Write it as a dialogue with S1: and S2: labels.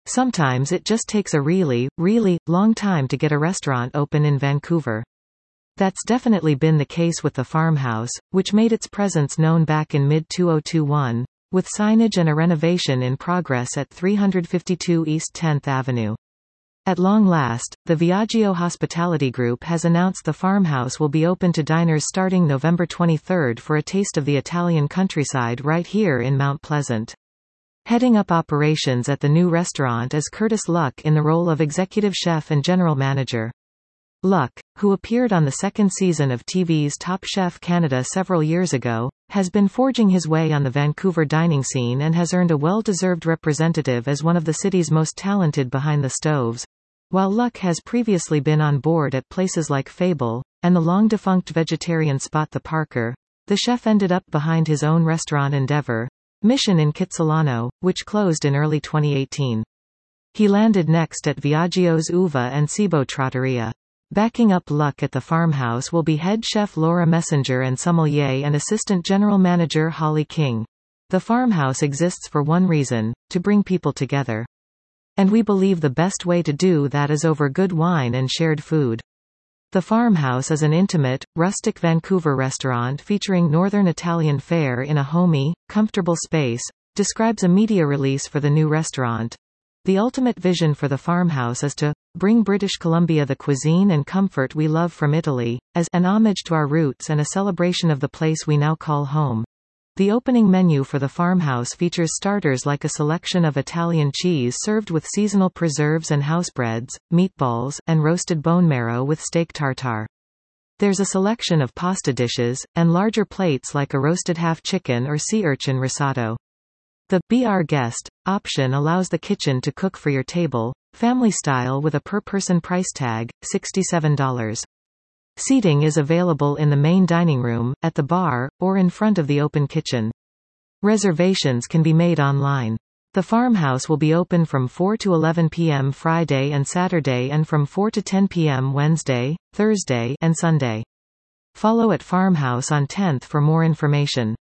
S1: Sometimes it just takes a really, really, long time to get a restaurant open in Vancouver. That's definitely been the case with the Farmhouse, which made its presence known back in mid-2021, with signage and a renovation in progress at 352 East 10th Avenue. At long last, the Viaggio Hospitality Group has announced the Farmhouse will be open to diners starting November 23 for a taste of the Italian countryside right here in Mount Pleasant. Heading up operations at the new restaurant is Curtis Luck in the role of executive chef and general manager. Luck, who appeared on the second season of TV's Top Chef Canada several years ago, has been forging his way on the Vancouver dining scene and has earned a well-deserved representative as one of the city's most talented behind the stoves. While Luck has previously been on board at places like Fable, and the long-defunct vegetarian spot The Parker, the chef ended up behind his own restaurant endeavor, Mission in Kitsilano, which closed in early 2018. He landed next at Viaggio's Uva and Cibo Trattoria. Backing up Luck at the Farmhouse will be head chef Laura Messenger and sommelier and assistant general manager Holly King. The Farmhouse exists for one reason: to bring people together. And we believe the best way to do that is over good wine and shared food. The Farmhouse is an intimate, rustic Vancouver restaurant featuring Northern Italian fare in a homey, comfortable space, describes a media release for the new restaurant. The ultimate vision for the Farmhouse is to bring British Columbia the cuisine and comfort we love from Italy, as an homage to our roots and a celebration of the place we now call home. The opening menu for the Farmhouse features starters like a selection of Italian cheese served with seasonal preserves and housebreads, meatballs, and roasted bone marrow with steak tartare. There's a selection of pasta dishes, and larger plates like a roasted half chicken or sea urchin risotto. The "Be Our Guest" option allows the kitchen to cook for your table, family style with a per-person price tag, $67. Seating is available in the main dining room, at the bar, or in front of the open kitchen. Reservations can be made online. The Farmhouse will be open from 4 to 11 p.m. Friday and Saturday and from 4 to 10 p.m. Wednesday, Thursday, and Sunday. Follow at Farmhouse on 10th for more information.